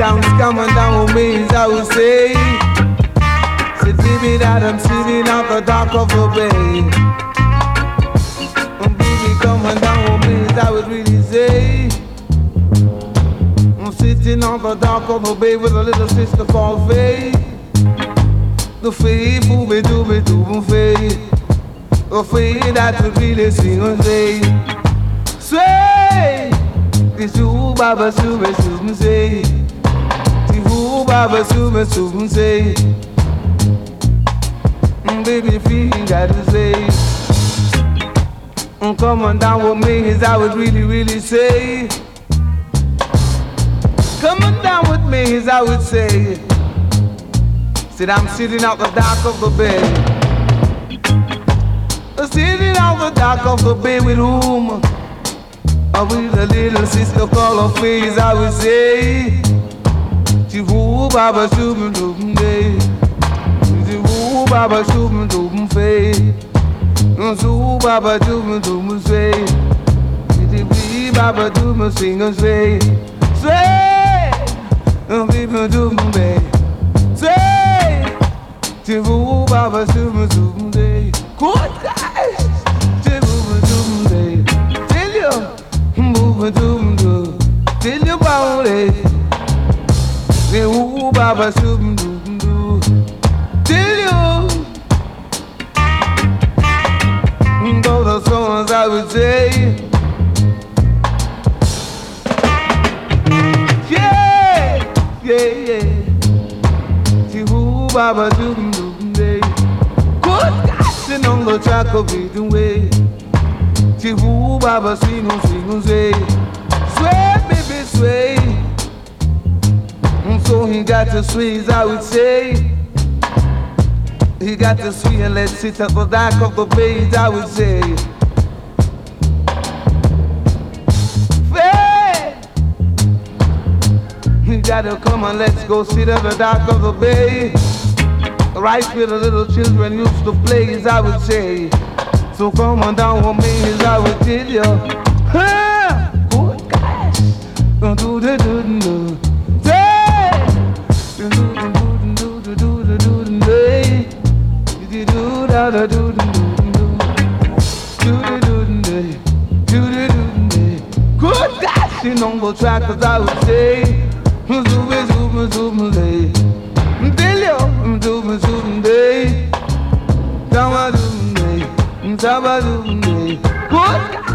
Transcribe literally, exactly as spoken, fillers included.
sounds coming down with me, as I would say. Said, baby, that I'm sitting out the dock of the bay. And baby, coming down with me, as I would really say. I'm sitting on the dock of the bay with a little sister called Faye. The Faye, booby, dooby, dooby, Faye. The Faye that would really sing and say, sway. This who Baba Sube Sube say. The who Baba Sube Sube say. Baby, feel got to say. Come on down with me, as I would really, really say. Come on down with me, as I would say. Said I'm sitting out the dock of the bay. Sitting out the dock of the bay with whom? With a little sister called her face, I would say. She woo Baba Shubin Dubin Day. She woo Baba Shubin Dubin Fay. So Baba Dubin Dubin Say. She wee Baba Dubin Sing and say. Say, people Dubin Bay. Say, she woo Baba Shubin Dubin Day. Good guys, she woo Dubin Day. Tell you. Doom do, till you body. The who Baba Doom doom do, till you. Those are songs I would say. Yeah, yeah, yeah. The who Baba Doom doom day. Good guys, and on the track of it away. The who Baba sing and sing and say. Sway, baby, sway. And so he got to sway, as I would say. He got to sway and let's sit at the dock of the bay, as I would say. Faye, he got to come and let's go sit at the dock of the bay. Right where the little children used to play, as I would say. So come on down with me, as I would tell you. Huh? Good guys. Do do do do. Say. Do do do do do do do do day. Do do da da do do do do. Do do do day. Do do do day. Good guys. You know the track, as I would say. Zoomy zoomy zoomy day. Tell you. Zoomy zoomy day. Down I do. Good.